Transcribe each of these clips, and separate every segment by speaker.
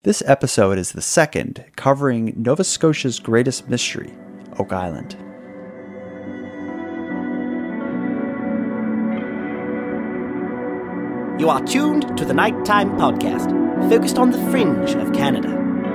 Speaker 1: This episode is the second, covering Nova Scotia's greatest mystery, Oak Island.
Speaker 2: You are tuned to the Nighttime Podcast, focused on the fringe of Canada.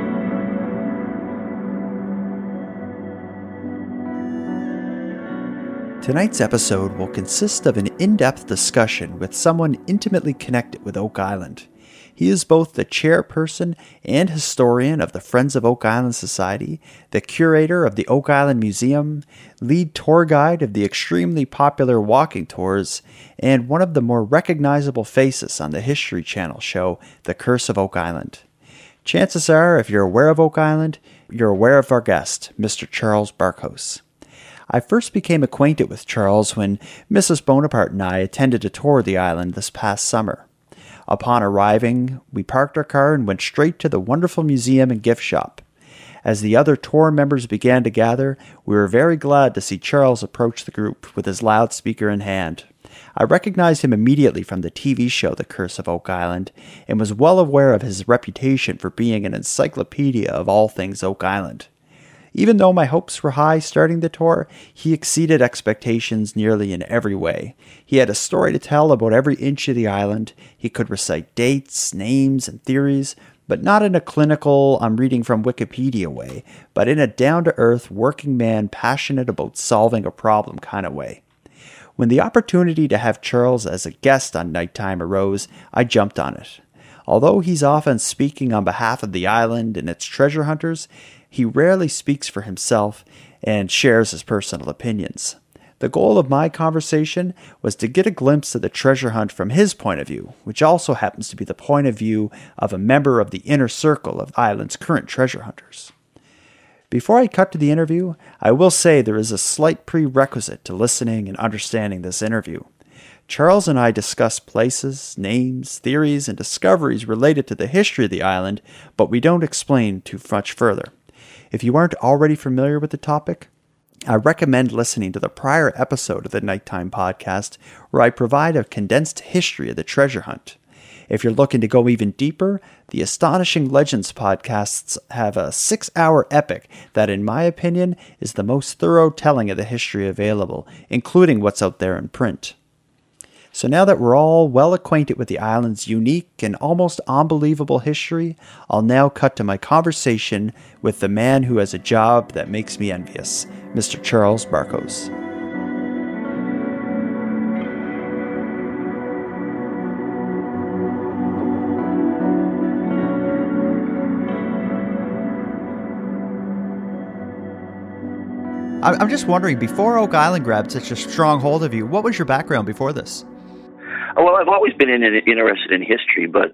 Speaker 1: Tonight's episode will consist of an in-depth discussion with someone intimately connected with Oak Island. He is both the chairperson and historian of the Friends of Oak Island Society, the curator of the Oak Island Museum, lead tour guide of the extremely popular walking tours, and one of the more recognizable faces on the History Channel show, The Curse of Oak Island. Chances are, if you're aware of Oak Island, you're aware of our guest, Mr. Charles Barkhouse. I first became acquainted with Charles when Mrs. Bonaparte and I attended a tour of the island this past summer. Upon arriving, we parked our car and went straight to the wonderful museum and gift shop. As the other tour members began to gather, we were very glad to see Charles approach the group with his loudspeaker in hand. I recognized him immediately from the TV show The Curse of Oak Island, and was well aware of his reputation for being an encyclopedia of all things Oak Island. Even though my hopes were high starting the tour, he exceeded expectations nearly in every way. He had a story to tell about every inch of the island. He could recite dates, names, and theories, but not in a clinical, I'm reading from Wikipedia way, but in a down-to-earth, working man passionate about solving a problem kind of way. When the opportunity to have Charles as a guest on Nighttime arose, I jumped on it. Although he's often speaking on behalf of the island and its treasure hunters, he rarely speaks for himself and shares his personal opinions. The goal of my conversation was to get a glimpse of the treasure hunt from his point of view, which also happens to be the point of view of a member of the inner circle of the island's current treasure hunters. Before I cut to the interview, I will say there is a slight prerequisite to listening and understanding this interview. Charles and I discuss places, names, theories, and discoveries related to the history of the island, but we don't explain too much further. If you aren't already familiar with the topic, I recommend listening to the prior episode of the Nighttime Podcast, where I provide a condensed history of the treasure hunt. If you're looking to go even deeper, the Astonishing Legends podcasts have a 6-hour epic that, in my opinion, is the most thorough telling of the history available, including what's out there in print. So now that we're all well acquainted with the island's unique and almost unbelievable history, I'll now cut to my conversation with the man who has a job that makes me envious, Mr. Charles Barkhouse. I'm just wondering, before Oak Island grabbed such a strong hold of you, what was your background before this?
Speaker 3: Well, I've always been interested in history, but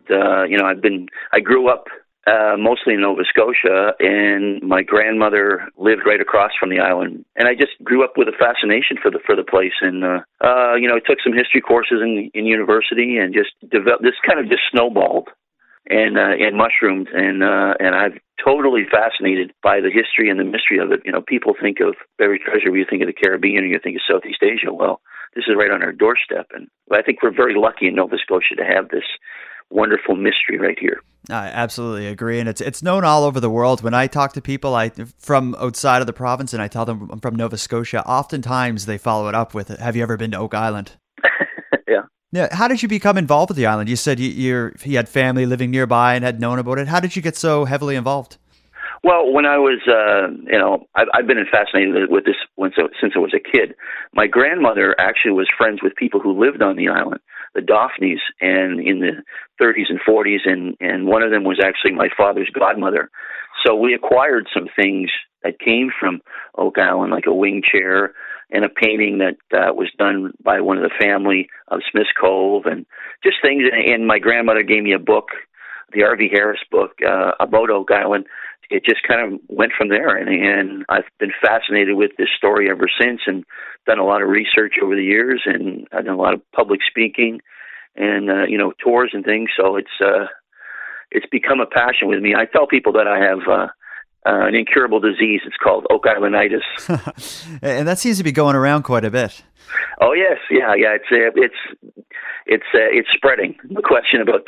Speaker 3: I grew up mostly in Nova Scotia, and my grandmother lived right across from the island, and I just grew up with a fascination for the place, and I took some history courses in university, and just developed this kind of just snowballed and mushroomed, and I've totally fascinated by the history and the mystery of it. You know, people think of buried treasure when you think of the Caribbean or you think of Southeast Asia. Well, this is right on our doorstep, and I think we're very lucky in Nova Scotia to have this wonderful mystery right here.
Speaker 1: I absolutely agree, and it's known all over the world. When I talk to people from outside of the province and I tell them I'm from Nova Scotia, oftentimes they follow it up with, have you ever been to Oak Island?
Speaker 3: Yeah.
Speaker 1: Yeah. How did you become involved with the island? You said you had family living nearby and had known about it. How did you get so heavily involved?
Speaker 3: Well, when I was, I've been fascinated with this since I was a kid. My grandmother actually was friends with people who lived on the island, the Daphnes, and in the 30s and 40s, and one of them was actually my father's godmother. So we acquired some things that came from Oak Island, like a wing chair and a painting that was done by one of the family of Smith's Cove, and just things. And my grandmother gave me a book, the R.V. Harris book about Oak Island. It just kind of went from there, and I've been fascinated with this story ever since, and done a lot of research over the years, and I've done a lot of public speaking and tours and things. So it's become a passion with me. I tell people that I have an incurable disease. It's called Oak Islanditis,
Speaker 1: and that seems to be going around quite a bit.
Speaker 3: Oh yes, yeah. It's spreading. No question about that.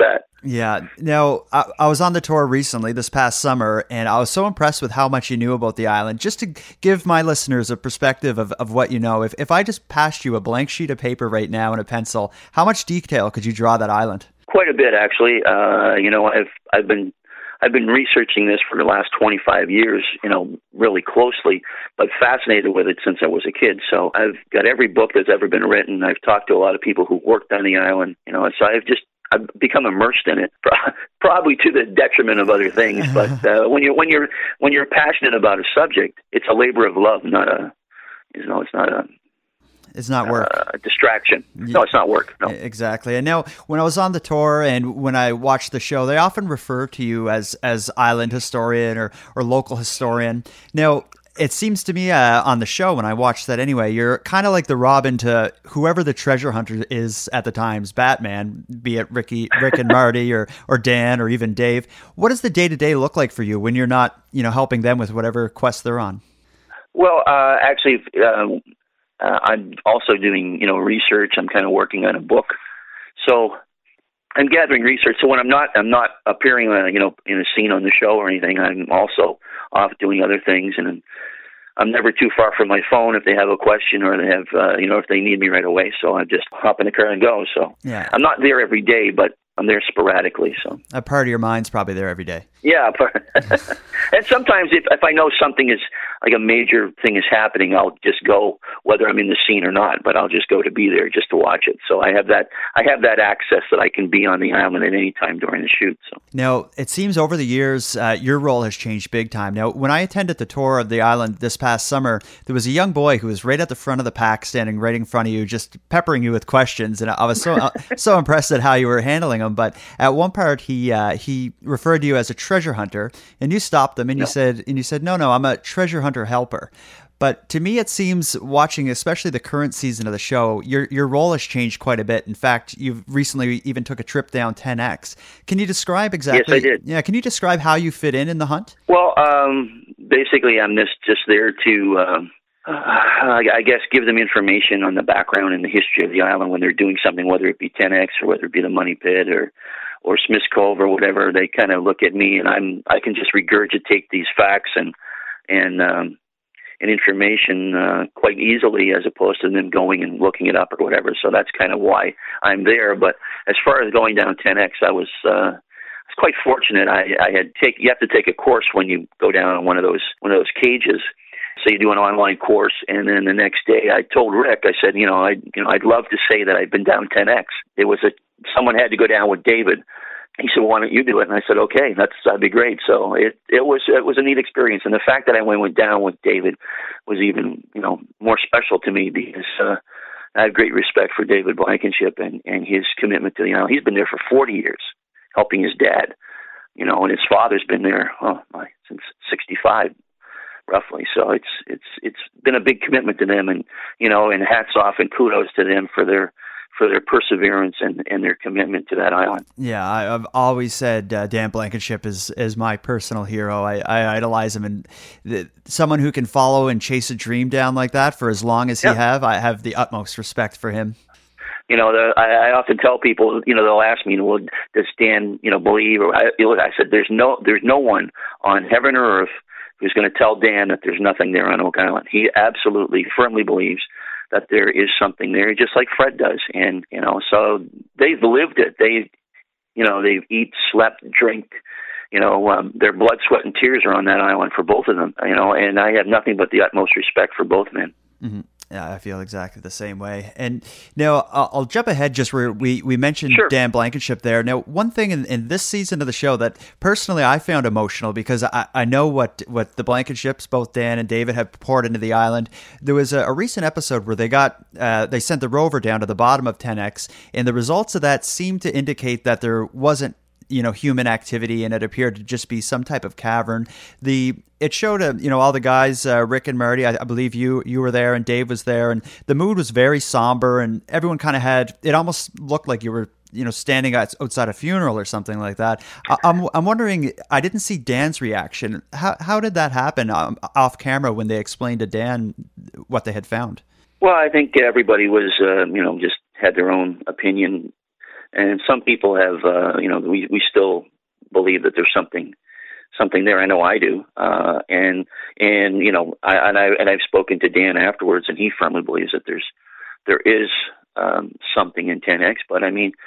Speaker 1: Yeah. Now, I was on the tour recently this past summer, and I was so impressed with how much you knew about the island. Just to give my listeners a perspective of what you know, if I just passed you a blank sheet of paper right now and a pencil, how much detail could you draw that island?
Speaker 3: Quite a bit, actually. I've been researching this for the last 25 years, really closely, but fascinated with it since I was a kid. So I've got every book that's ever been written. I've talked to a lot of people who worked on the island, so I've become immersed in it, probably to the detriment of other things. But when you're passionate about a subject, it's a labor of love,
Speaker 1: It's not work.
Speaker 3: A distraction. No, it's not work. No.
Speaker 1: Exactly. And now, when I was on the tour and when I watched the show, they often refer to you as island historian or local historian. Now, it seems to me on the show, when I watched that anyway, you're kind of like the Robin to whoever the treasure hunter is at the time's Batman, be it Rick and Marty or Dan or even Dave. What does the day-to-day look like for you when you're not, helping them with whatever quest they're on?
Speaker 3: Well, actually, I'm also doing, research. I'm kind of working on a book. So I'm gathering research. So when I'm not appearing, in a scene on the show or anything, I'm also off doing other things. And I'm never too far from my phone if they have a question or they have, if they need me right away. So I just hop in the car and go. So
Speaker 1: yeah.
Speaker 3: I'm not there every day, but I'm there sporadically. So
Speaker 1: a part of your mind's probably there every day.
Speaker 3: Yeah. And sometimes if I know something is like a major thing is happening, I'll just go, whether I'm in the scene or not, but I'll just go to be there just to watch it. So I have that access that I can be on the island at any time during the shoot. So
Speaker 1: now it seems over the years, your role has changed big time. Now, when I attended the tour of the island this past summer, there was a young boy who was right at the front of the pack, standing right in front of you, just peppering you with questions. And I was so impressed at how you were handling them. But at one part, he referred to you as a treasure hunter, and you stopped them and you said, no, I'm a treasure hunter helper. But to me, it seems, watching especially the current season of the show, your role has changed quite a bit. In fact, you've recently even took a trip down 10X. Can you describe exactly?
Speaker 3: Yes, I did.
Speaker 1: Yeah, can you describe how you fit in the hunt?
Speaker 3: Well, basically, I'm just there to, I guess, give them information on the background and the history of the island when they're doing something, whether it be 10X or whether it be the Money Pit or Smith's Cove or whatever. They kind of look at me, and I can just regurgitate these facts and information quite easily, as opposed to them going and looking it up or whatever. So that's kind of why I'm there. But as far as going down 10X, I was quite fortunate. You have to take a course when you go down on one of those cages. So you do an online course, and then the next day I told Rick, I said, I'd love to say that I've been down 10X. Someone had to go down with David. He said, well, why don't you do it? And I said, okay, that'd be great. So it was a neat experience. And the fact that I went down with David was even, more special to me, because I have great respect for David Blankenship and his commitment to the island. He's been there for 40 years, helping his dad, and his father's been there since 65. Roughly. So it's been a big commitment to them, and hats off and kudos to them for their perseverance and their commitment to that island.
Speaker 1: Yeah, I've always said Dan Blankenship is my personal hero. I idolize him, and someone who can follow and chase a dream down like that for as long as I have the utmost respect for him.
Speaker 3: I often tell people, they'll ask me, well, does Dan, believe? Or I said, there's no one on heaven or earth who's going to tell Dan that there's nothing there on Oak Island. He absolutely firmly believes that there is something there, just like Fred does. And, so they've lived it. They've eat, slept, drink, their blood, sweat, and tears are on that island for both of them, and I have nothing but the utmost respect for both men.
Speaker 1: Mm-hmm. Yeah, I feel exactly the same way. And now I'll jump ahead just where we mentioned
Speaker 3: Sure.
Speaker 1: Dan Blankenship there. Now, one thing in this season of the show that personally I found emotional, because I know what the Blankenships, both Dan and David, have poured into the island. There was a recent episode where they sent the rover down to the bottom of 10X, and the results of that seemed to indicate that there wasn't human activity, and it appeared to just be some type of cavern. It showed all the guys, Rick and Marty, I believe you were there, and Dave was there, and the mood was very somber, and everyone kind of it almost looked like you were standing outside a funeral or something like that. I'm wondering, I didn't see Dan's reaction. How did that happen off camera when they explained to Dan what they had found?
Speaker 3: Well, I think everybody was just had their own opinion And some people have, we still believe that there's something there. I know I do. I've spoken to Dan afterwards, and he firmly believes that there is something in 10X. But I mean,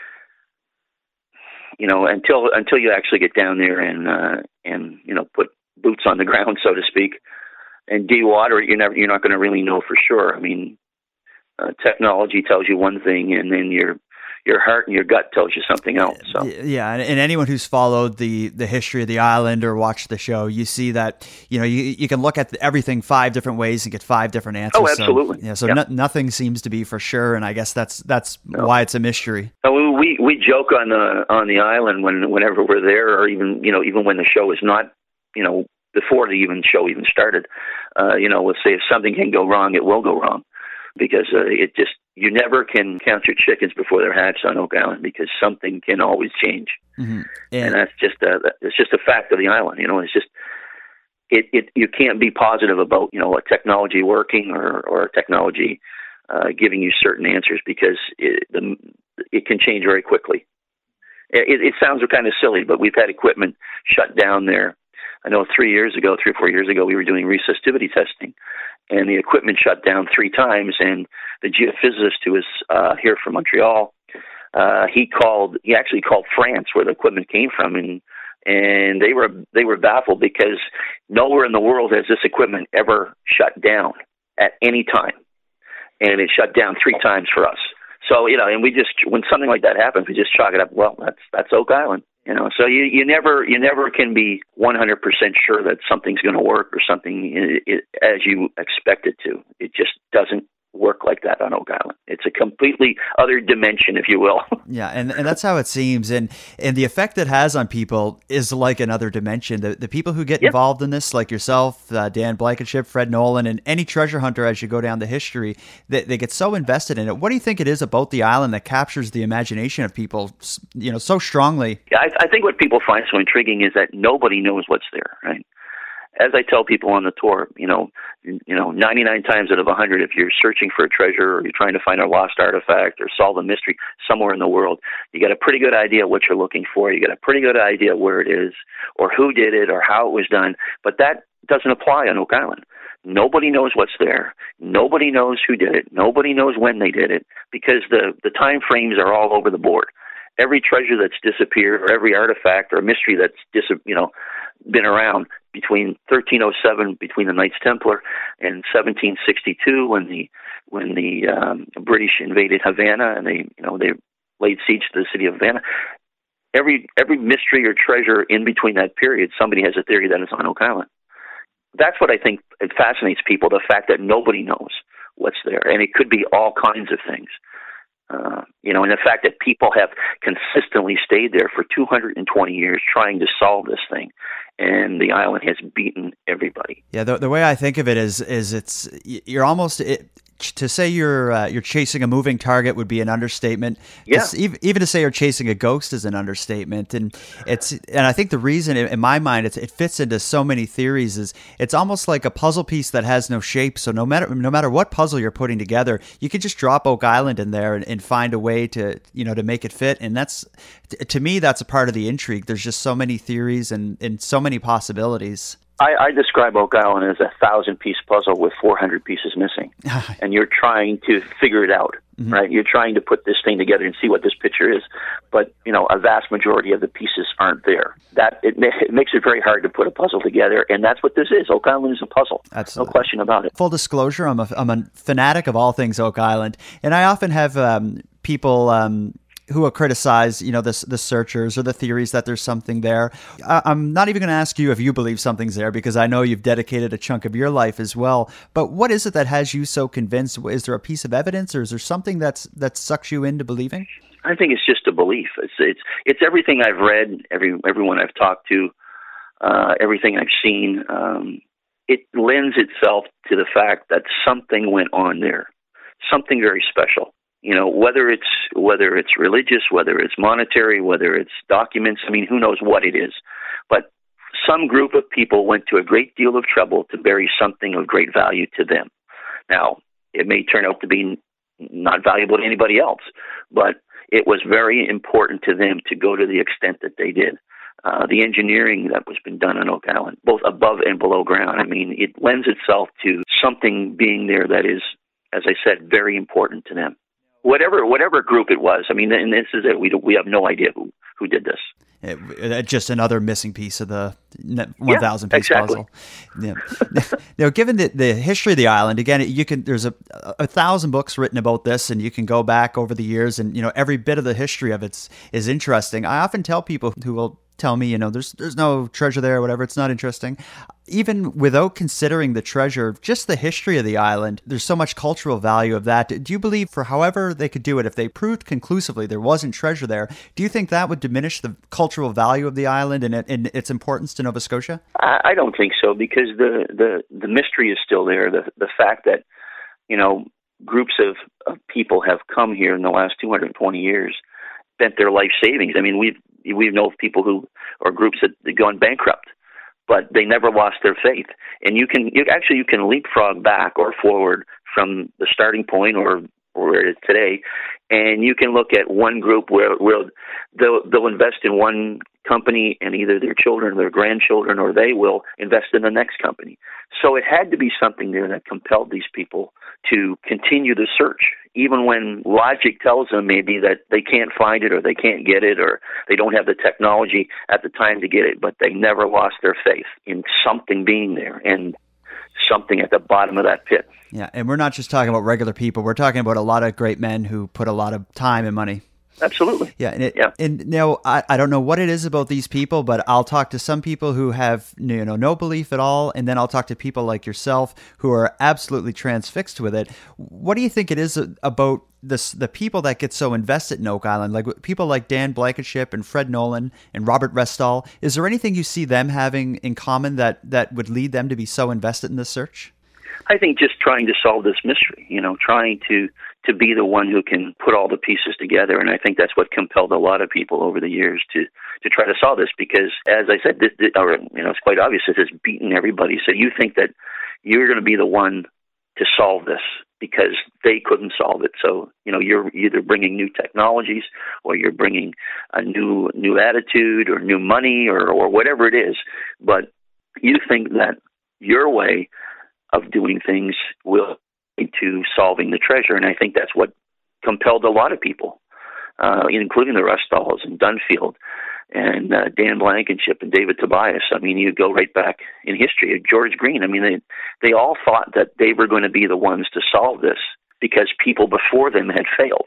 Speaker 3: until you actually get down there and put boots on the ground, so to speak, and dewater it, you're not going to really know for sure. I mean, technology tells you one thing, and then your heart and your gut tells you something else. So
Speaker 1: yeah, and anyone who's followed the history of the island or watched the show, you see that you can look at everything 5 different ways and get 5 different answers.
Speaker 3: Oh, absolutely.
Speaker 1: Nothing seems to be for sure, and I guess that's why it's a mystery.
Speaker 3: We joke on the island whenever we're there, or even when the show is not before the show even started. We'll say if something can go wrong, it will go wrong. Because you never can count your chickens before they're hatched on Oak Island, because something can always change, and that's just a fact of the island. It's just you can't be positive about a technology working or a technology giving you certain answers, because it can change very quickly. It sounds kind of silly, but we've had equipment shut down there. I know 3 or 4 years ago, we were doing resistivity testing, and the equipment shut down 3 times. And the geophysicist who was here from Montreal, he actually called France, where the equipment came from, and they were baffled, because nowhere in the world has this equipment ever shut down at any time, and it shut down 3 times for us. So and we just, when something like that happens, we just chalk it up. Well, that's Oak Island. So you never can be 100% sure that something's going to work or something as you expect it to. It just doesn't work like that on Oak Island. It's a completely other dimension, if you will.
Speaker 1: Yeah, and that's how it seems. And the effect it has on people is like another dimension. The people who get involved in this, like yourself, Dan Blankenship, Fred Nolan, and any treasure hunter as you go down the history, they get so invested in it. What do you think it is about the island that captures the imagination of people, so strongly?
Speaker 3: Yeah, I think what people find so intriguing is that nobody knows what's there, right? As I tell people on the tour, 99 times out of 100, if you're searching for a treasure, or you're trying to find a lost artifact or solve a mystery somewhere in the world, you get a pretty good idea what you're looking for. You get a pretty good idea where it is, or who did it, or how it was done. But that doesn't apply on Oak Island. Nobody knows what's there. Nobody knows who did it. Nobody knows when they did it, because the time frames are all over the board. Every treasure that's disappeared, or every artifact or mystery that's been around between 1307, between the Knights Templar, and 1762, when the British invaded Havana and they laid siege to the city of Havana. Every mystery or treasure in between that period, somebody has a theory that it's on Oak Island. That's what I think it fascinates people, the fact that nobody knows what's there, and it could be all kinds of things. And the fact that people have consistently stayed there for 220 years trying to solve this thing, and the island has beaten everybody.
Speaker 1: Yeah, the way I think of it is you're almost to say you're chasing a moving target would be an understatement.
Speaker 3: Yeah.
Speaker 1: Even to say you're chasing a ghost is an understatement. And I think the reason, in my mind, it fits into so many theories is it's almost like a puzzle piece that has no shape. So no matter what puzzle you're putting together, you could just drop Oak Island in there and find a way to make it fit. And that's, to me, that's a part of the intrigue. There's just so many theories and so many possibilities.
Speaker 3: I describe Oak Island as a 1,000-piece puzzle with 400 pieces missing, and you're trying to figure it out, right? You're trying to put this thing together and see what this picture is, but a vast majority of the pieces aren't there. It makes it very hard to put a puzzle together, and that's what this is. Oak Island is a puzzle.
Speaker 1: Absolutely.
Speaker 3: No question about it.
Speaker 1: Full disclosure, I'm a fanatic of all things Oak Island, and I often have people who will criticize, the searchers or the theories that there's something there. I'm not even going to ask you if you believe something's there, because I know you've dedicated a chunk of your life as well. But what is it that has you so convinced? Is there a piece of evidence, or is there something that sucks you into believing?
Speaker 3: I think it's just a belief. It's everything I've read, everyone I've talked to, everything I've seen. It lends itself to the fact that something went on there, something very special. Whether it's religious, whether it's monetary, whether it's documents, who knows what it is. But some group of people went to a great deal of trouble to bury something of great value to them. Now, it may turn out to be not valuable to anybody else, but it was very important to them to go to the extent that they did. The engineering that was been done on Oak Island, both above and below ground, I mean, it lends itself to something being there that is, as I said, very important to them. Whatever group it was, I mean, and this is it. We have no idea who did this.
Speaker 1: Just another missing piece of the 1,000 piece puzzle. Yeah. Now, given the history of the island, again, there's a 1,000 books written about this, and you can go back over the years, and every bit of the history of it is interesting. I often tell people who will tell me, there's no treasure there or whatever, it's not interesting. Even without considering the treasure, just the history of the island, there's so much cultural value of that. Do you believe for however they could do it, if they proved conclusively there wasn't treasure there, do you think that would diminish the cultural value of the island and its importance to Nova Scotia?
Speaker 3: I don't think so, because the mystery is still there. The fact that, groups of people have come here in the last 220 years, spent their life savings. I mean, we know of people or groups that have gone bankrupt, but they never lost their faith. And you can leapfrog back or forward from the starting point or where it is today, and you can look at one group where they'll invest in one company, and either their children or their grandchildren, or they will invest in the next company. So it had to be something there that compelled these people to continue the search, even when logic tells them maybe that they can't find it or they can't get it or they don't have the technology at the time to get it, but they never lost their faith in something being there and something at the bottom of that pit.
Speaker 1: Yeah, and we're not just talking about regular people. We're talking about a lot of great men who put a lot of time and money.
Speaker 3: Absolutely.
Speaker 1: Yeah, and now I don't know what it is about these people, but I'll talk to some people who have no belief at all, and then I'll talk to people like yourself who are absolutely transfixed with it. What do you think it is about the people that get so invested in Oak Island, like people like Dan Blankenship and Fred Nolan and Robert Restall? Is there anything you see them having in common that would lead them to be so invested in this search?
Speaker 3: I think just trying to solve this mystery, trying to be the one who can put all the pieces together. And I think that's what compelled a lot of people over the years to try to solve this, because, as I said, it's quite obvious that it's beaten everybody. So you think that you're going to be the one to solve this because they couldn't solve it. So, you're either bringing new technologies or you're bringing a new attitude or new money or whatever it is. But you think that your way of doing things will lead to solving the treasure. And I think that's what compelled a lot of people, including the Restalls and Dunfield and Dan Blankenship and David Tobias. I mean, you go right back in history, George Green. I mean, they all thought that they were going to be the ones to solve this because people before them had failed,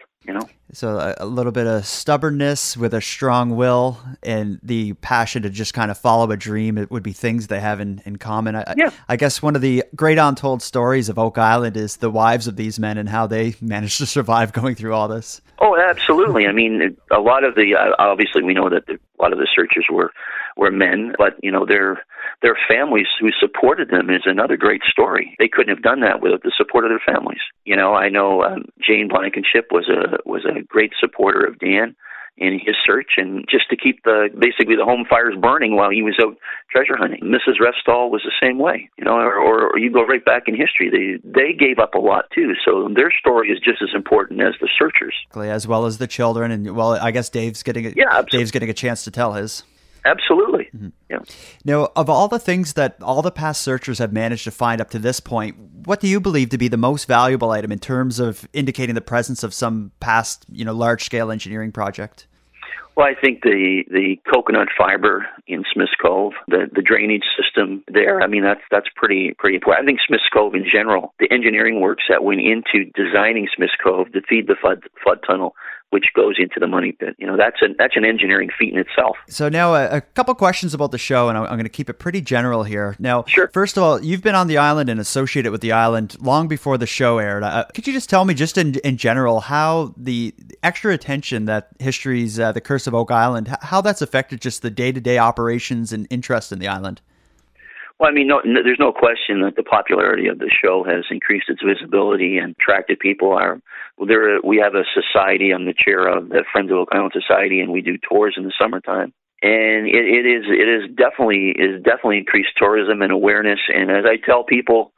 Speaker 1: So a little bit of stubbornness with a strong will and the passion to just kind of follow a dream. It would be things they have in common. I guess one of the great untold stories of Oak Island is the wives of these men and how they managed to survive going through all this.
Speaker 3: Oh, absolutely. I mean, a lot of the obviously we know that a lot of the searchers were men, but their families who supported them is another great story. They couldn't have done that without the support of their families. I know Jane Blankenship was a great supporter of Dan in his search, and just to keep basically the home fires burning while he was out treasure hunting. Mrs. Restall was the same way, or you go right back in history. They gave up a lot too, so their story is just as important as the searchers,
Speaker 1: as well as the children. And I guess Dave's getting a chance to tell his.
Speaker 3: Absolutely.
Speaker 1: Mm-hmm.
Speaker 3: Yeah.
Speaker 1: Now, of all the things that all the past searchers have managed to find up to this point, what do you believe to be the most valuable item in terms of indicating the presence of some past, large-scale engineering project?
Speaker 3: Well, I think the coconut fiber in Smith's Cove, the drainage system there, I mean, that's pretty important. I think Smith's Cove in general, the engineering works that went into designing Smith's Cove to feed the flood tunnel, which goes into the money pit. That's an engineering feat in itself.
Speaker 1: So now a couple questions about the show, and I'm going to keep it pretty general here. Now,
Speaker 3: sure. First
Speaker 1: of all, you've been on the island and associated with the island long before the show aired. Could you just tell me, just in general, how the extra attention that history's The Curse of Oak Island, how that's affected just the day-to-day operations and interest in the island?
Speaker 3: Well, I mean, there's no question that the popularity of the show has increased its visibility and attracted people. We have a society. I'm the chair of the Friends of Oak Island Society, and we do tours in the summertime. And it is definitely increased tourism and awareness. And as I tell people,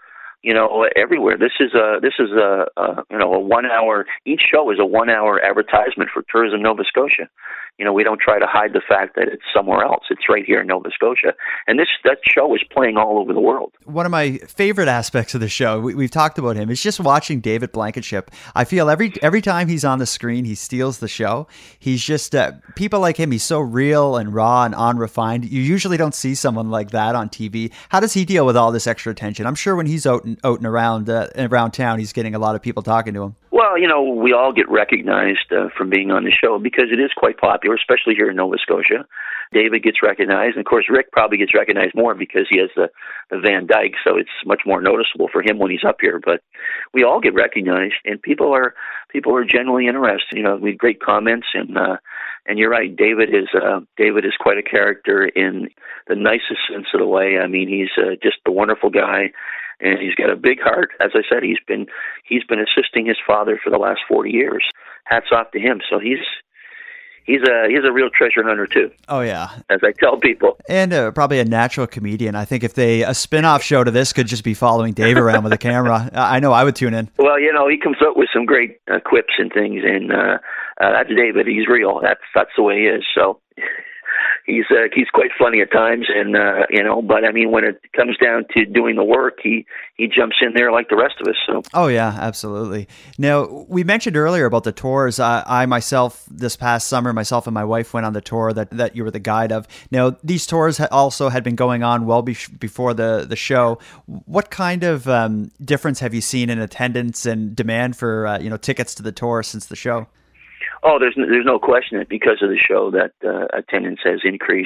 Speaker 3: everywhere. This is a 1 hour. Each show is a 1 hour advertisement for Tourism Nova Scotia. We don't try to hide the fact that it's somewhere else. It's right here in Nova Scotia, and that show is playing all over the world.
Speaker 1: One of my favorite aspects of the show, we've talked about him, is just watching David Blankenship. I feel every time he's on the screen, he steals the show. He's just people like him. He's so real and raw and unrefined. You usually don't see someone like that on TV. How does he deal with all this extra attention? I'm sure when he's out and around town, he's getting a lot of people talking to him.
Speaker 3: Well, we all get recognized from being on the show because it is quite popular, especially here in Nova Scotia. David gets recognized, and of course Rick probably gets recognized more because he has the Van Dyke, so it's much more noticeable for him when he's up here. But we all get recognized, and people are genuinely interested. We have great comments, and you're right. David is quite a character in the nicest sense of the way. I mean, he's just a wonderful guy. And he's got a big heart. As I said, he's been assisting his father for the last 40 years. Hats off to him. So he's a real treasure hunter too.
Speaker 1: Oh yeah,
Speaker 3: as I tell people.
Speaker 1: And probably a natural comedian. I think if a spin-off show to this could just be following Dave around with a camera, I know I would tune in.
Speaker 3: Well, he comes up with some great quips and things, and that's David. He's real. That's the way he is. So. He's quite funny at times, and but I mean, when it comes down to doing the work, he jumps in there like the rest of us. So. Oh
Speaker 1: yeah, absolutely. Now we mentioned earlier about the tours. I myself, this past summer, myself and my wife went on the tour that you were the guide of. Now these tours also had been going on well before the show. What kind of difference have you seen in attendance and demand for tickets to the tour since the show?
Speaker 3: Oh, there's no question that because of the show that attendance has increased.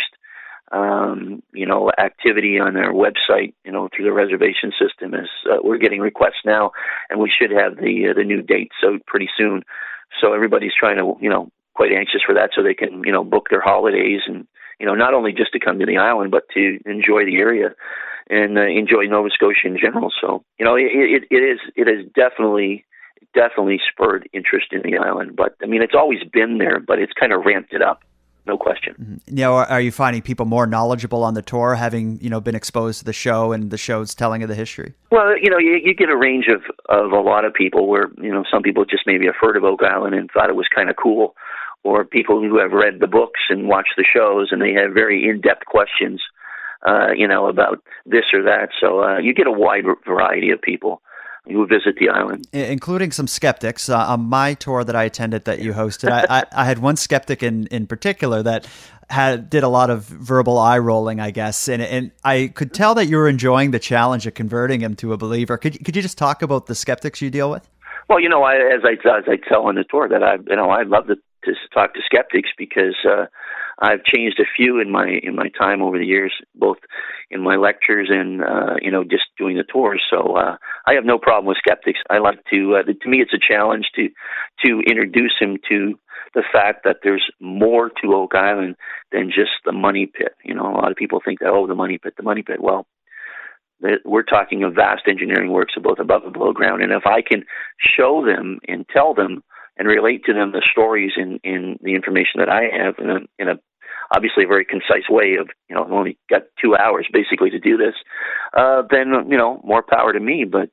Speaker 3: Activity on our website, through the reservation system is we're getting requests now, and we should have the new date so pretty soon. So everybody's trying to quite anxious for that so they can book their holidays and not only just to come to the island but to enjoy the area and enjoy Nova Scotia in general. So it has definitely spurred interest in the island. But I mean, it's always been there, but it's kind of ramped it up. No question.
Speaker 1: Mm-hmm. Now, are you finding people more knowledgeable on the tour, having been exposed to the show and the show's telling of the history?
Speaker 3: Well, you get a range of a lot of people where some people just maybe have heard of Oak Island and thought it was kind of cool, or people who have read the books and watched the shows and they have very in-depth questions, about this or that. So you get a wide variety of people who visit the island,
Speaker 1: including some skeptics. On my tour that I attended that you hosted, I had one skeptic in particular that did a lot of verbal eye rolling, I guess, and I could tell that you were enjoying the challenge of converting him to a believer. Could you just talk about the skeptics you deal with?
Speaker 3: Well, as I tell on the tour that I love to talk to skeptics because I've changed a few in my time over the years, both in my lectures and just doing the tours. So I have no problem with skeptics. I like to me it's a challenge to introduce him to the fact that there's more to Oak Island than just the money pit. A lot of people think that the money pit. Well, we're talking of vast engineering works both above and below ground, and if I can show them and tell them and relate to them the stories in the information that I have in a obviously a very concise way of, I've only got 2 hours basically to do this, then, more power to me. But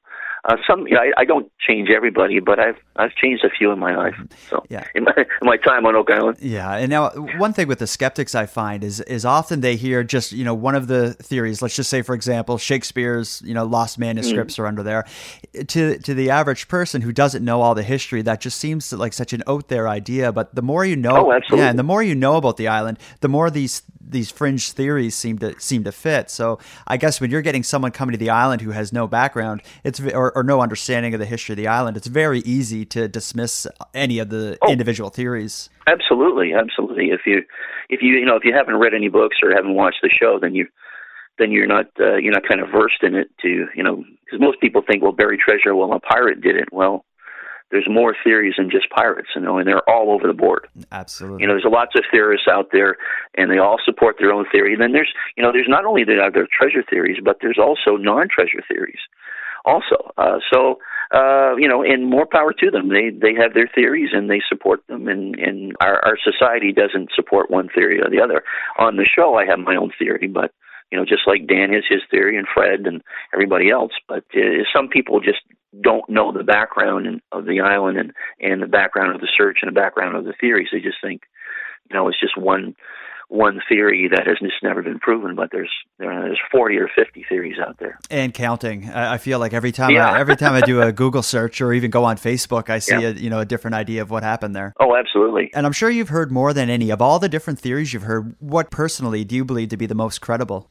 Speaker 3: I don't change everybody, but I've changed a few in my life. So yeah. in my time on Oak Island.
Speaker 1: Yeah. And now one thing with the skeptics I find is often they hear just, one of the theories, let's just say, for example, Shakespeare's, lost manuscripts are under there. To the average person who doesn't know all the history, that just seems like such an out there idea. But the more you know, and the more you know about the island, the more these fringe theories seem to fit. So I guess when you're getting someone coming to the island who has no background, or no understanding of the history of the island, it's very easy to dismiss any of the individual theories.
Speaker 3: Absolutely. If you haven't read any books or haven't watched the show, then you're not kind of versed in it because most people think, well, buried treasure, a pirate did it. Well, there's more theories than just pirates, and they're all over the board.
Speaker 1: Absolutely.
Speaker 3: There's lots of theorists out there, and they all support their own theory. And then there's not only their treasure theories, but there's also non-treasure theories also. And more power to them. They have their theories, and they support them, and our society doesn't support one theory or the other. On the show, I have my own theory, but just like Dan has his theory and Fred and everybody else. But some people just don't know the background of the island and the background of the search and the background of the theories. They just think, it's just one theory that has just never been proven, but there's 40 or 50 theories out there
Speaker 1: and counting. I feel like every time I do a Google search or even go on Facebook, I see a different idea of what happened there.
Speaker 3: Oh, absolutely.
Speaker 1: And I'm sure you've heard more than any of all the different theories you've heard. What personally do you believe to be the most credible?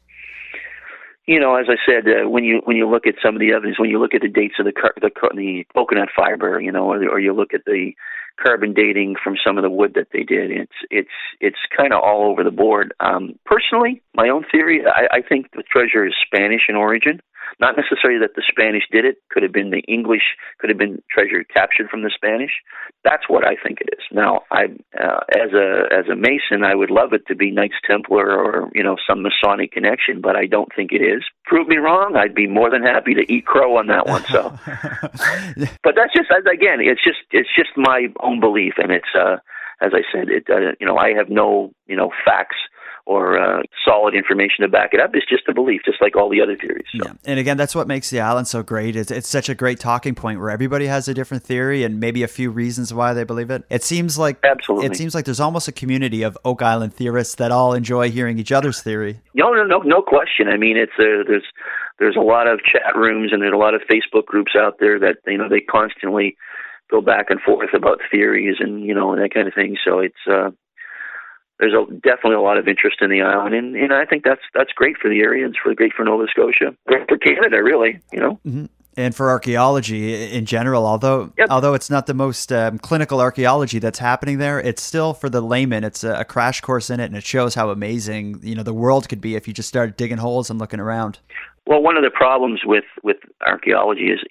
Speaker 3: As I said, when you look at some of the evidence, when you look at the dates of the coconut fiber, or you look at the carbon dating from some of the wood that they did, it's kind of all over the board. Personally, my own theory, I think the treasure is Spanish in origin. Not necessarily that the Spanish did it. Could have been the English. Could have been treasure captured from the Spanish. That's what I think it is. Now, as a Mason, I would love it to be Knights Templar or some Masonic connection, but I don't think it is. Prove me wrong. I'd be more than happy to eat crow on that one. So, but that's just it's just my own belief, and it's as I said, I have no facts or solid information to back it up. It's just a belief, just like all the other theories. So.
Speaker 1: Yeah. And again, that's what makes the island so great. It's such a great talking point where everybody has a different theory and maybe a few reasons why they believe it. It seems like there's almost a community of Oak Island theorists that all enjoy hearing each other's theory.
Speaker 3: No question. I mean, there's a lot of chat rooms and there's a lot of Facebook groups out there that they constantly go back and forth about theories and and that kind of thing. So it's there's definitely a lot of interest in the island, and I think that's great for the area. It's great for Nova Scotia, great for Canada, really.
Speaker 1: Mm-hmm. And for archaeology in general, although it's not the most clinical archaeology that's happening there, it's still, for the layman, it's a crash course in it, and it shows how amazing the world could be if you just started digging holes and looking around.
Speaker 3: Well, one of the problems with archaeology is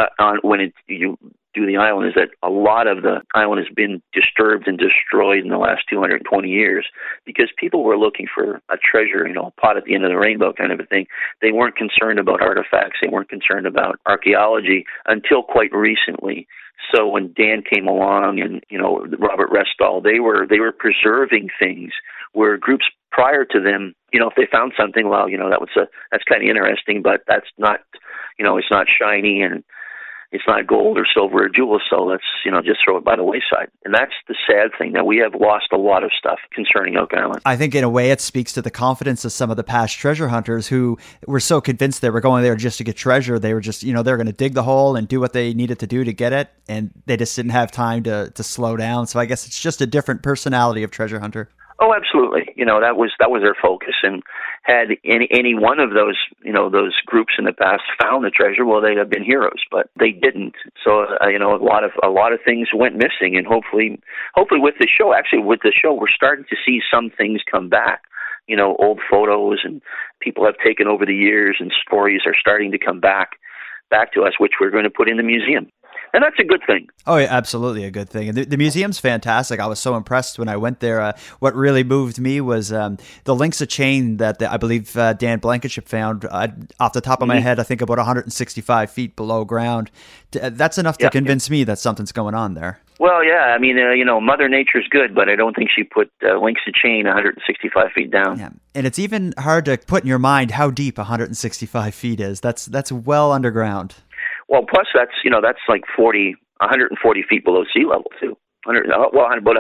Speaker 3: you do the island is that a lot of the island has been disturbed and destroyed in the last 220 years because people were looking for a treasure, a pot at the end of the rainbow kind of a thing. They weren't concerned about artifacts. They weren't concerned about archaeology until quite recently. So when Dan came along and, Robert Restall, they were preserving things where groups prior to them, if they found something, well, that's kind of interesting, but that's not, it's not shiny and it's not gold or silver or jewels, so let's, just throw it by the wayside. And that's the sad thing, that we have lost a lot of stuff concerning Oak Island.
Speaker 1: I think in a way it speaks to the confidence of some of the past treasure hunters who were so convinced they were going there just to get treasure. They were just, they're going to dig the hole and do what they needed to do to get it, and they just didn't have time to slow down. So I guess it's just a different personality of treasure hunter.
Speaker 3: Oh, absolutely. That was their focus. And had any one of those, those groups in the past found the treasure, well, they'd have been heroes, but they didn't. So, a lot of things went missing. And hopefully with the show, we're starting to see some things come back. Old photos and people have taken over the years, and stories are starting to come back to us, which we're going to put in the museum. And that's a good thing. Oh, yeah,
Speaker 1: absolutely a good thing. And the museum's fantastic. I was so impressed when I went there. What really moved me was the links of chain that I believe Dan Blankenship found. Off the top of my head, I think about 165 feet below ground. That's enough to convince me that something's going on there.
Speaker 3: Well, yeah. I mean, Mother Nature's good, but I don't think she put links of chain 165 feet down.
Speaker 1: Yeah. And it's even hard to put in your mind how deep 165 feet is. That's well underground.
Speaker 3: Well, plus that's like 140 feet below sea level too. About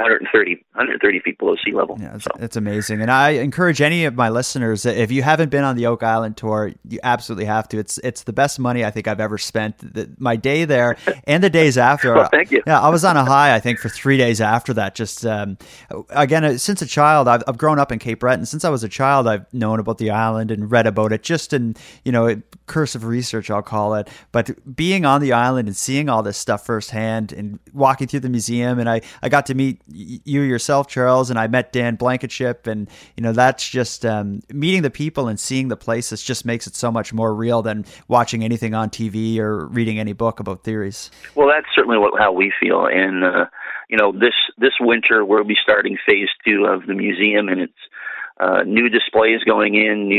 Speaker 3: 130 feet below sea level.
Speaker 1: Yeah, it's amazing. And I encourage any of my listeners, if you haven't been on the Oak Island tour, you absolutely have to. It's the best money I think I've ever spent. My day there and the days after.
Speaker 3: Well, thank you.
Speaker 1: Yeah, I was on a high, I think, for 3 days after that. Just, again, since a child, I've grown up in Cape Breton. Since I was a child, I've known about the island and read about it, just in, cursive research, I'll call it. But being on the island and seeing all this stuff firsthand and walking through the museum, and I got to meet you yourself, Charles, and I met Dan Blankenship, and that's just meeting the people and seeing the places just makes it so much more real than watching anything on TV or reading any book about theories.
Speaker 3: Well, that's certainly how we feel, and this winter we'll be starting phase 2 of the museum, and it's new displays going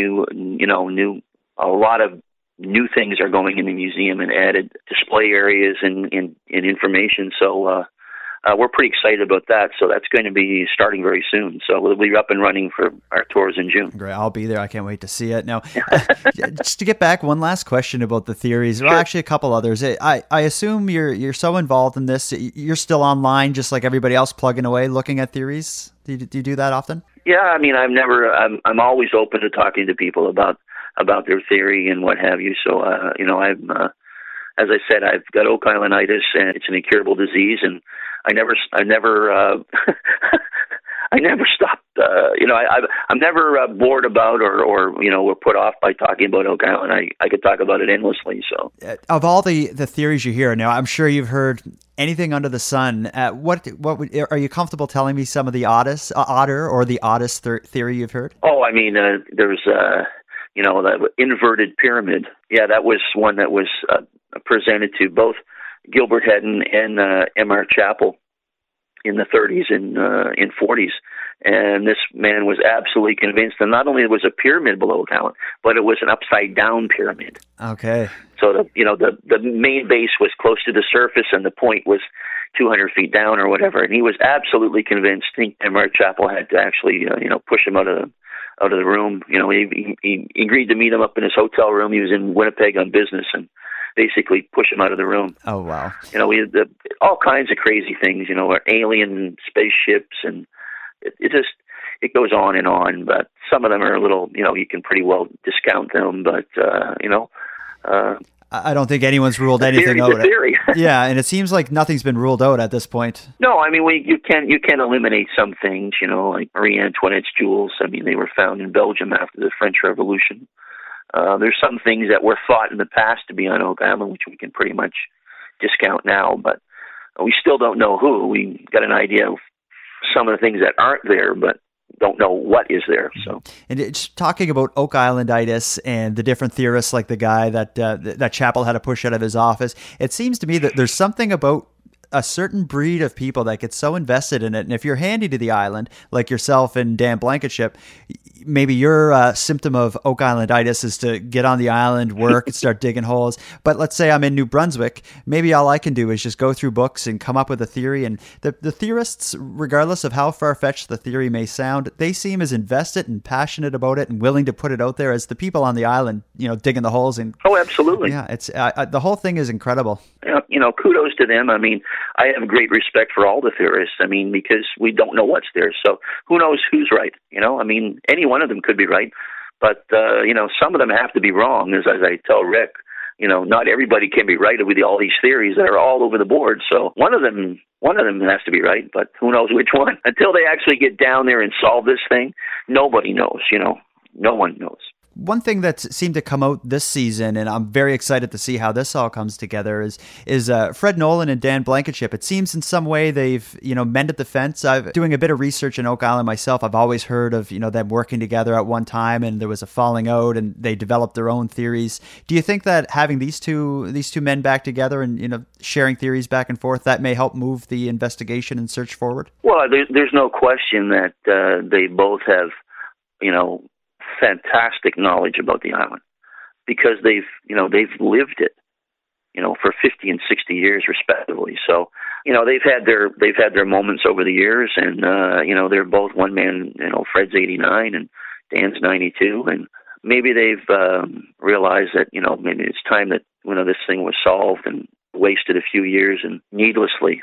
Speaker 3: in, a lot of new things are going in the museum and added display areas and information. So we're pretty excited about that. So that's going to be starting very soon. So we'll be up and running for our tours in June.
Speaker 1: Great. I'll be there. I can't wait to see it. Now, just to get back, one last question about the theories. Well, actually, a couple others. I assume you're so involved in this. You're still online, just like everybody else, plugging away, looking at theories. Do you do that often?
Speaker 3: Yeah, I mean, I'm always open to talking to people about their theory and what have you. So, I'm, as I said, I've got oak islanditis, and it's an incurable disease, and I never stopped. I'm never bored about or put off by talking about Oak Island. I could talk about it endlessly. So,
Speaker 1: of all the theories you hear now, I'm sure you've heard anything under the sun. Are you comfortable telling me some of the oddest theory you've heard?
Speaker 3: Oh, I mean, there's the inverted pyramid. Yeah, that was one that was presented to both Gilbert Hedden and M.R. Chappell in the 30s and in 40s. And this man was absolutely convinced that not only was a pyramid below Oak Island, but it was an upside down pyramid.
Speaker 1: Okay.
Speaker 3: So the main base was close to the surface and the point was 200 feet down or whatever. And he was absolutely convinced. I think M.R. Chappell had to actually push him out of the room. He agreed to meet him up in his hotel room. He was in Winnipeg on business and basically push him out of the room.
Speaker 1: Oh, wow.
Speaker 3: We had all kinds of crazy things, alien spaceships, and it goes on, but some of them are a little, you can pretty well discount them, but,
Speaker 1: I don't think anyone's ruled anything out.
Speaker 3: Theory.
Speaker 1: Yeah, and it seems like nothing's been ruled out at this point.
Speaker 3: No, I mean, you can eliminate some things, like Marie Antoinette's jewels. I mean, they were found in Belgium after the French Revolution. There's some things that were thought in the past to be on Oak Island, which we can pretty much discount now, but we still don't know who. We got an idea of some of the things that aren't there, but don't know what is there. So,
Speaker 1: and it's talking about Oak Islanditis and the different theorists, like the guy that Chappell had to push out of his office. It seems to me that there's something about a certain breed of people that get so invested in it. And if you're handy to the island, like yourself and Dan Blankenship, maybe your symptom of Oak Islanditis is to get on the island, work, and start digging holes. But let's say I'm in New Brunswick. Maybe all I can do is just go through books and come up with a theory. And the theorists, regardless of how far-fetched the theory may sound, they seem as invested and passionate about it and willing to put it out there as the people on the island, digging the holes. And
Speaker 3: oh, absolutely.
Speaker 1: Yeah, it's the whole thing is incredible.
Speaker 3: Kudos to them. I mean, I have great respect for all the theorists. I mean, because we don't know what's there. So who knows who's right? I mean, any one of them could be right, but some of them have to be wrong. As I tell Rick, not everybody can be right with all these theories that are all over the board. So one of them has to be right, but who knows which one? Until they actually get down there and solve this thing, nobody knows. No one knows.
Speaker 1: One thing that seemed to come out this season, and I'm very excited to see how this all comes together, is Fred Nolan and Dan Blankenship. It seems in some way they've mended the fence. I'm doing a bit of research in Oak Island myself. I've always heard of them working together at one time, and there was a falling out, and they developed their own theories. Do you think that having these two men back together and sharing theories back and forth, that may help move the investigation and search forward?
Speaker 3: Well, there's no question that they both have fantastic knowledge about the island because they've lived it, for 50 and 60 years respectively. So, they've had their moments over the years, and they're both one man. Fred's 89 and Dan's 92, and maybe they've realized that maybe it's time that this thing was solved and wasted a few years and needlessly.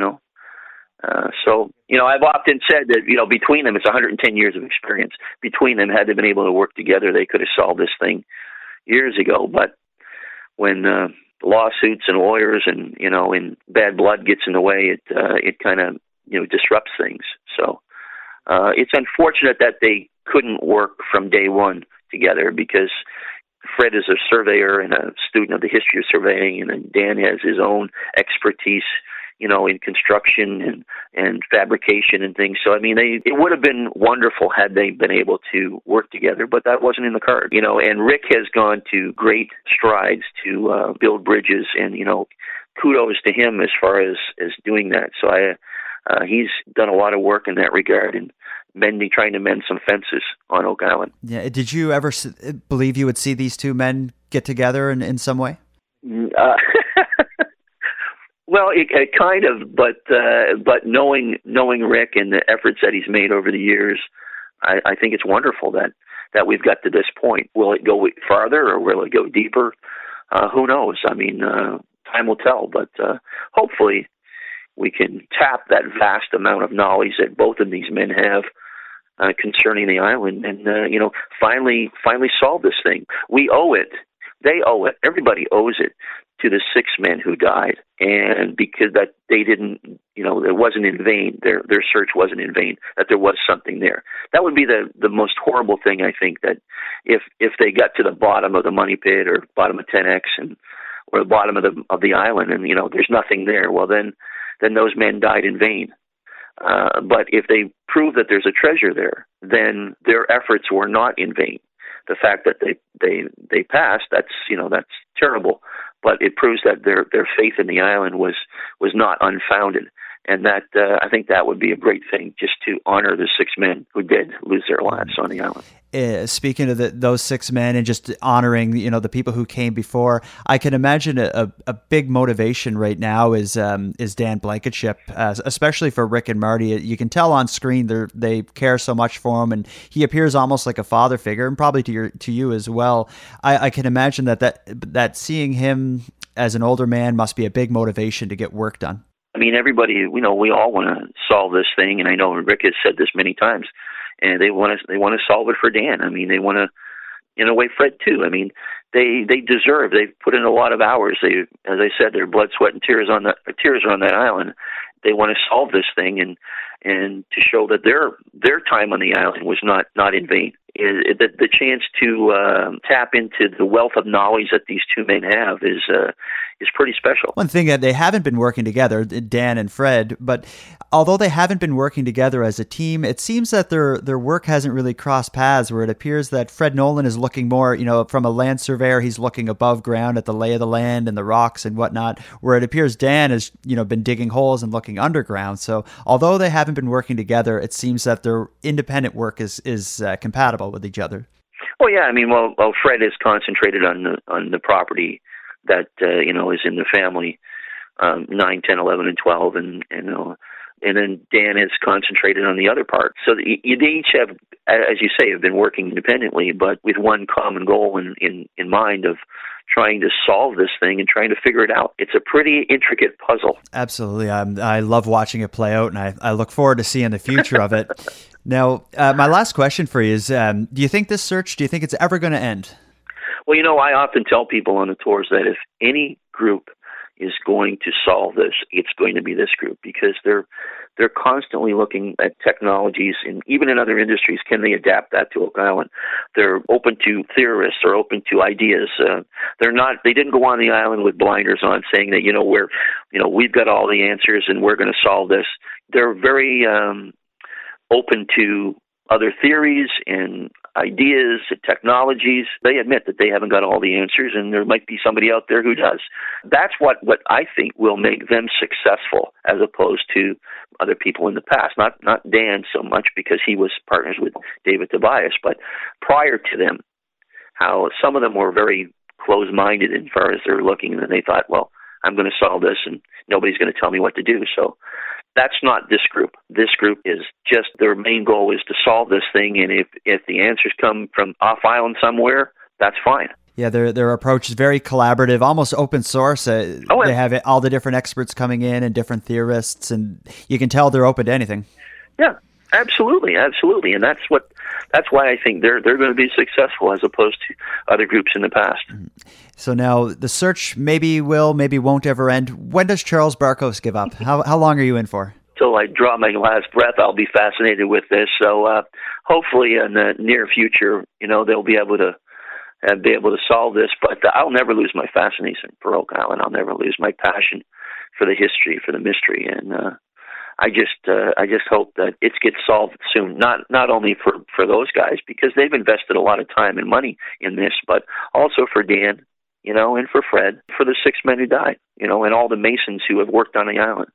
Speaker 3: So, I've often said that, between them, it's 110 years of experience. Between them, had they been able to work together, they could have solved this thing years ago. But when lawsuits and lawyers and, and bad blood gets in the way, it kind of, disrupts things. So it's unfortunate that they couldn't work from day one together because Fred is a surveyor and a student of the history of surveying, and then Dan has his own expertise in construction and fabrication and things. So, I mean, it would have been wonderful had they been able to work together, but that wasn't in the card, and Rick has gone to great strides to build bridges, and, kudos to him as far as doing that. So he's done a lot of work in that regard and trying to mend some fences on Oak Island.
Speaker 1: Yeah. Did you ever believe you would see these two men get together in some way?
Speaker 3: Well, it kind of, but knowing Rick and the efforts that he's made over the years, I think it's wonderful that we've got to this point. Will it go farther or will it go deeper? Who knows? I mean, time will tell, but hopefully we can tap that vast amount of knowledge that both of these men have concerning the island and, finally solve this thing. We owe it. They owe it. Everybody owes it to the 6 men who died. And because that they didn't, it wasn't in vain. Their search wasn't in vain, that there was something there. That would be the most horrible thing, I think, that if they got to the bottom of the money pit or bottom of 10X or the bottom of the island and, there's nothing there, well, then those men died in vain. But if they prove that there's a treasure there, then their efforts were not in vain. The fact that they passed, that's terrible, but it proves that their faith in the island was not unfounded, and that I think that would be a great thing, just to honor the 6 men who did lose their lives on the island.
Speaker 1: Speaking of those 6 men and just honoring, the people who came before, I can imagine a big motivation right now is Dan Blankenship, especially for Rick and Marty. You can tell on screen they care so much for him, and he appears almost like a father figure, and probably to you as well. I can imagine that seeing him as an older man must be a big motivation to get work done.
Speaker 3: I mean, everybody, we all want to solve this thing, and I know Rick has said this many times. And they want to solve it for Dan. I mean, they want to, in a way, Fred too. I mean, they deserve. They've put in a lot of hours. As I said, their blood, sweat, and tears are on that island. They want to solve this thing and to show that their time on the island was not in vain. The chance to tap into the wealth of knowledge that these 2 men have is pretty special.
Speaker 1: One thing that they haven't been working together, Dan and Fred, but although they haven't been working together as a team, it seems that their work hasn't really crossed paths, where it appears that Fred Nolan is looking more, from a land surveyor, he's looking above ground at the lay of the land and the rocks and whatnot, where it appears Dan has, been digging holes and looking underground. So although they haven't been working together, it seems that their independent work is compatible with each other.
Speaker 3: Well, yeah, I mean, Fred is concentrated on the property that is in the family, 9, 10, 11, and 12, and then Dan is concentrated on the other part. So they each have, as you say, have been working independently, but with one common goal in mind of trying to solve this thing and trying to figure it out. It's a pretty intricate puzzle.
Speaker 1: Absolutely. I love watching it play out, and I look forward to seeing the future of it. Now, my last question for you is, do you think this search, it's ever going to end?
Speaker 3: Well, I often tell people on the tours that if any group is going to solve this, it's going to be this group, because they're constantly looking at technologies, and even in other industries, can they adapt that to Oak Island? They're open to theorists, or open to ideas. They didn't go on the island with blinders on, saying that we've got all the answers and we're going to solve this. They're very open to other theories and ideas, technologies. They admit that they haven't got all the answers, and there might be somebody out there who does. That's what I think will make them successful, as opposed to other people in the past. Not Dan so much, because he was partners with David Tobias, but prior to them, how some of them were very closed-minded as far as they're looking, and they thought, well, I'm going to solve this, and nobody's going to tell me what to do. So that's not this group. This group is just, their main goal is to solve this thing, and if the answers come from off island somewhere, that's fine.
Speaker 1: Yeah, their approach is very collaborative, almost open source. They have all the different experts coming in and different theorists, and you can tell they're open to anything.
Speaker 3: Yeah, absolutely, and that's why I think they're going to be successful, as opposed to other groups in the past.
Speaker 1: So now the search maybe won't ever end. When does Charles Barkos give up? How long are you in for?
Speaker 3: Till I draw my last breath, I'll be fascinated with this. So hopefully in the near future, they'll be able to solve this. But I'll never lose my fascination for Oak Island. I'll never lose my passion for the history, for the mystery, and I just hope that it gets solved soon. Not only for those guys, because they've invested a lot of time and money in this, but also for Dan, and for Fred, for the 6 men who died, and all the Masons who have worked on the island,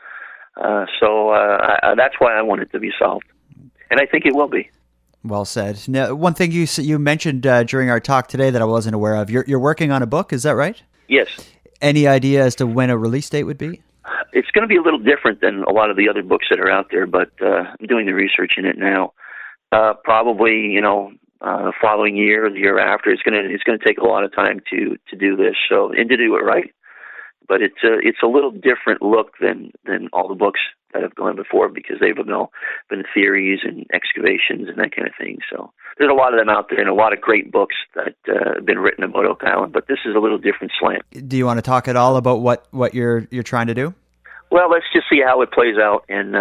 Speaker 3: So that's why I want it to be solved, and I think it will be.
Speaker 1: Well said. Now, one thing you mentioned during our talk today that I wasn't aware of, you're working on a book, is that right?
Speaker 3: Yes.
Speaker 1: Any idea as to when a release date would be?
Speaker 3: It's going to be a little different than a lot of the other books that are out there, but I'm doing the research in it now. Probably, the following year or the year after, it's going to take a lot of time to do this. So, and to do it right. But it's a little different look than all the books that have gone before, because they've been theories and excavations and that kind of thing. So there's a lot of them out there, and a lot of great books that have been written about Oak Island. But this is a little different slant.
Speaker 1: Do you want to talk at all about what you're trying to do?
Speaker 3: Well, let's just see how it plays out, and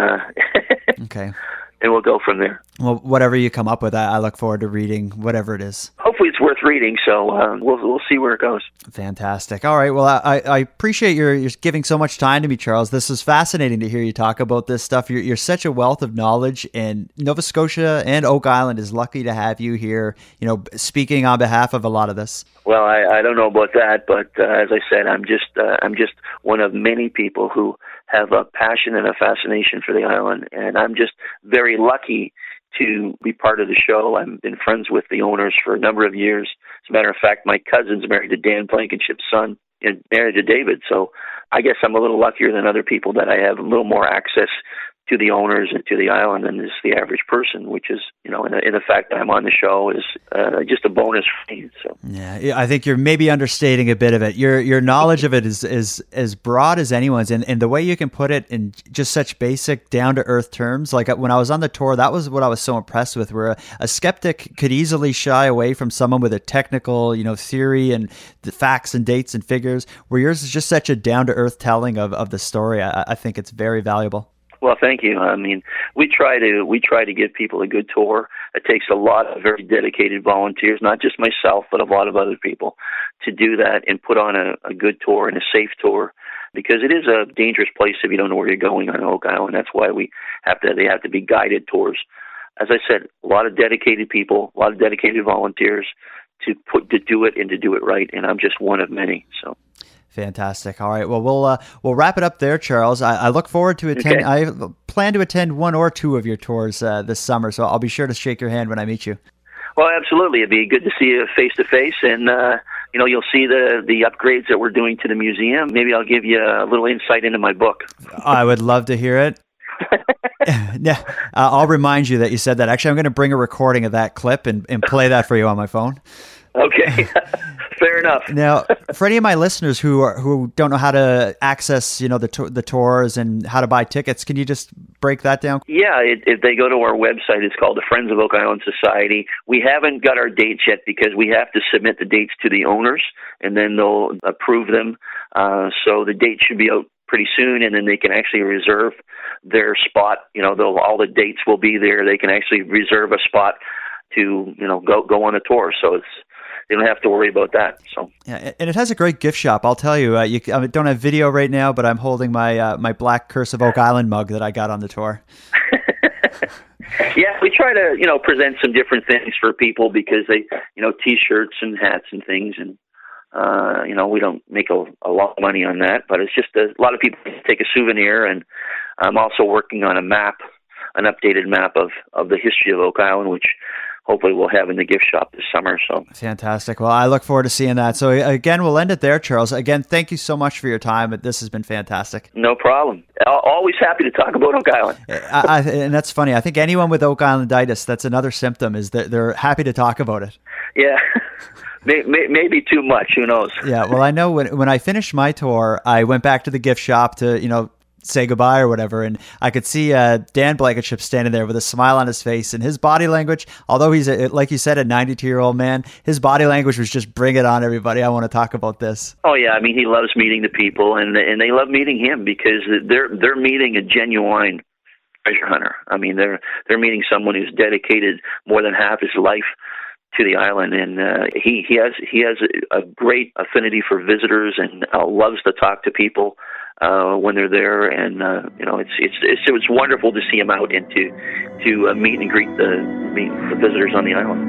Speaker 1: okay.
Speaker 3: And we'll go from there.
Speaker 1: Well, whatever you come up with, I look forward to reading whatever it is.
Speaker 3: Hopefully it's worth reading, so we'll see where it goes.
Speaker 1: Fantastic. All right. Well, I appreciate you're giving so much time to me, Charles. This is fascinating to hear you talk about this stuff. You're such a wealth of knowledge, and Nova Scotia and Oak Island is lucky to have you here, speaking on behalf of a lot of this.
Speaker 3: Well, I don't know about that, but as I said, I'm just one of many people who have a passion and a fascination for the island, and I'm just very lucky to be part of the show. I've been friends with the owners for a number of years. As a matter of fact, my cousin's married to Dan Blankenship's son and married to David, so I guess I'm a little luckier than other people that I have a little more access to the owners and to the island than is the average person, which is, in the fact that I'm on the show is just a bonus for me. So
Speaker 1: yeah, I think you're maybe understating a bit of it. Your knowledge of it is as broad as anyone's, and the way you can put it in just such basic, down to earth terms. Like when I was on the tour, that was what I was so impressed with. Where a skeptic could easily shy away from someone with a technical, theory and the facts and dates and figures. Where yours is just such a down to earth telling of the story. I think it's very valuable.
Speaker 3: Well, thank you. I mean, we try to give people a good tour. It takes a lot of very dedicated volunteers, not just myself, but a lot of other people, to do that and put on a good tour and a safe tour, because it is a dangerous place if you don't know where you're going on Oak Island. That's why they have to be guided tours. As I said, a lot of dedicated people, a lot of dedicated volunteers to do it and to do it right, and I'm just one of many. So.
Speaker 1: Fantastic. All right. Well, we'll wrap it up there, Charles. I look forward to attend. Okay. I plan to attend one or two of your tours this summer, so I'll be sure to shake your hand when I meet you.
Speaker 3: Well, absolutely. It'd be good to see you face to face, and you'll see the upgrades that we're doing to the museum. Maybe I'll give you a little insight into my book.
Speaker 1: I would love to hear it. Yeah, I'll remind you that you said that. Actually, I'm going to bring a recording of that clip and play that for you on my phone.
Speaker 3: Okay. Fair enough.
Speaker 1: Now, for any of my listeners who don't know how to access, the tours and how to buy tickets, can you just break that down?
Speaker 3: Yeah, if they go to our website, it's called the Friends of Oak Island Society. We haven't got our dates yet because we have to submit the dates to the owners, and then they'll approve them. So the date should be out pretty soon, and then they can actually reserve their spot. All the dates will be there. They can actually reserve a spot to go on a tour. So they don't have to worry about that. So
Speaker 1: yeah, and it has a great gift shop. I'll tell you. I don't have video right now, but I'm holding my my black Curse of Oak Island mug that I got on the tour.
Speaker 3: Yeah, we try to present some different things for people because they T-shirts and hats and things, and we don't make a lot of money on that, but it's just a lot of people take a souvenir. And I'm also working on a map, an updated map of the history of Oak Island, which hopefully we'll have in the gift shop this summer. So
Speaker 1: fantastic. Well, I look forward to seeing that. So again, we'll end it there, Charles. Again, thank you so much for your time. This has been fantastic.
Speaker 3: No problem. Always happy to talk about Oak Island.
Speaker 1: And that's funny. I think anyone with Oak Islanditis, that's another symptom, is that they're happy to talk about it.
Speaker 3: Yeah. Maybe too much. Who knows?
Speaker 1: Yeah. Well, I know when I finished my tour, I went back to the gift shop to, say goodbye or whatever. And I could see Dan Blankenship standing there with a smile on his face, and his body language, although he's, like you said, a 92-year-old man, his body language was just, bring it on, everybody. I want to talk about this.
Speaker 3: Oh, yeah. I mean, he loves meeting the people, and they love meeting him because they're meeting a genuine treasure hunter. I mean, they're meeting someone who's dedicated more than half his life to the island, and he has a great affinity for visitors and loves to talk to people when they're there, and it's wonderful to see him out and to meet and greet the visitors on the island.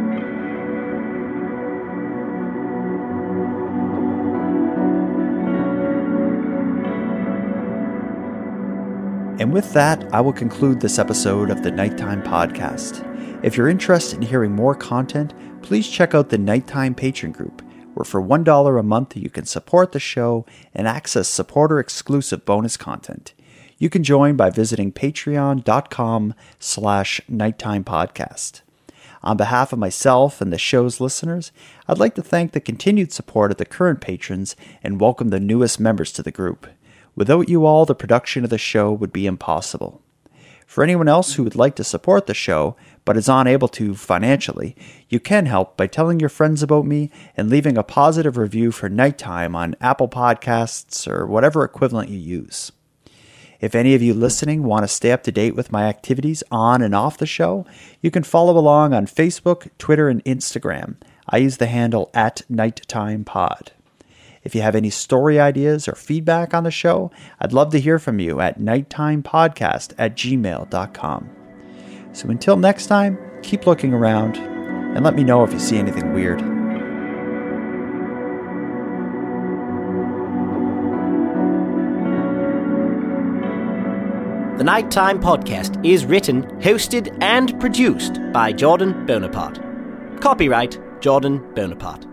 Speaker 1: And with that, I will conclude this episode of the Nighttime Podcast. If you're interested in hearing more content, please check out the Nighttime Patron group, where for $1 a month you can support the show and access supporter-exclusive bonus content. You can join by visiting patreon.com/nighttimepodcast. On behalf of myself and the show's listeners, I'd like to thank the continued support of the current patrons and welcome the newest members to the group. Without you all, the production of the show would be impossible. For anyone else who would like to support the show, but is unable to financially, you can help by telling your friends about me and leaving a positive review for Nighttime on Apple Podcasts or whatever equivalent you use. If any of you listening want to stay up to date with my activities on and off the show, you can follow along on Facebook, Twitter, and Instagram. I use the handle @NighttimePod. If you have any story ideas or feedback on the show, I'd love to hear from you at nighttimepodcast@gmail.com. So until next time, keep looking around and let me know if you see anything weird.
Speaker 2: The Nighttime Podcast is written, hosted, and produced by Jordan Bonaparte. Copyright Jordan Bonaparte.